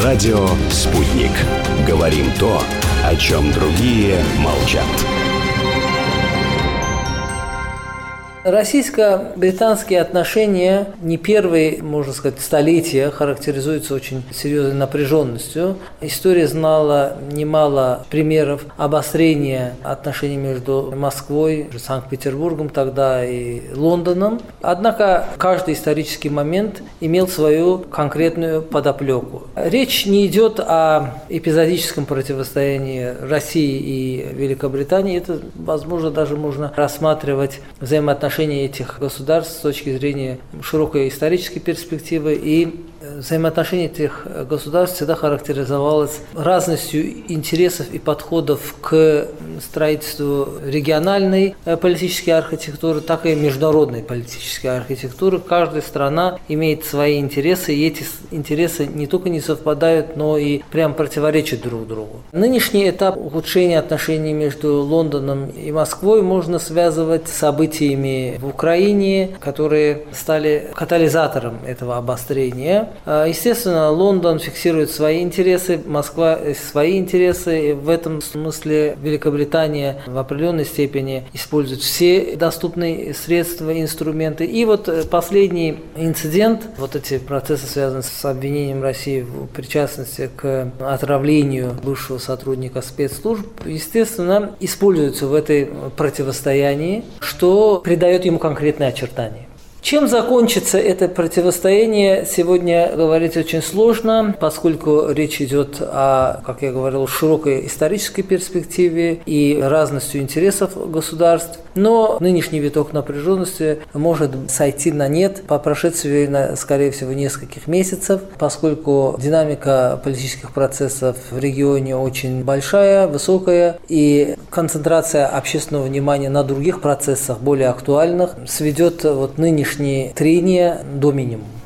Радио «Спутник». Говорим то, о чем другие молчат. Российско-британские отношения не первые, можно сказать, столетия характеризуются очень серьезной напряженностью. История знала немало примеров обострения отношений между Москвой, Санкт-Петербургом тогда и Лондоном. Однако каждый исторический момент имел свою конкретную подоплеку. Речь не идет о эпизодическом противостоянии России и Великобритании. Это, возможно, даже можно рассматривать взаимоотношения этих государств с точки зрения широкой исторической перспективы, и взаимоотношения этих государств всегда характеризовалось разностью интересов и подходов к строительству региональной политической архитектуры, так и международной политической архитектуры. Каждая страна имеет свои интересы, и эти интересы не только не совпадают, но и прям противоречат друг другу. Нынешний этап ухудшения отношений между Лондоном и Москвой можно связывать с событиями в Украине, которые стали катализатором этого обострения. Естественно, Лондон фиксирует свои интересы, Москва свои интересы, и в этом смысле Великобритания в определенной степени использует все доступные средства, инструменты. И вот последний инцидент, вот эти процессы, связанные с обвинением России в причастности к отравлению бывшего сотрудника спецслужб, естественно, используются в этой противостоянии, что придает ему конкретные очертания. Чем закончится это противостояние, сегодня говорить очень сложно, поскольку речь идет о, как я говорил, широкой исторической перспективе и разностью интересов государств. Но нынешний виток напряженности может сойти на нет по прошествии, скорее всего, нескольких месяцев, поскольку динамика политических процессов в регионе очень большая, высокая, и концентрация общественного внимания на других процессах, более актуальных, сведет нынешние трения до минимума.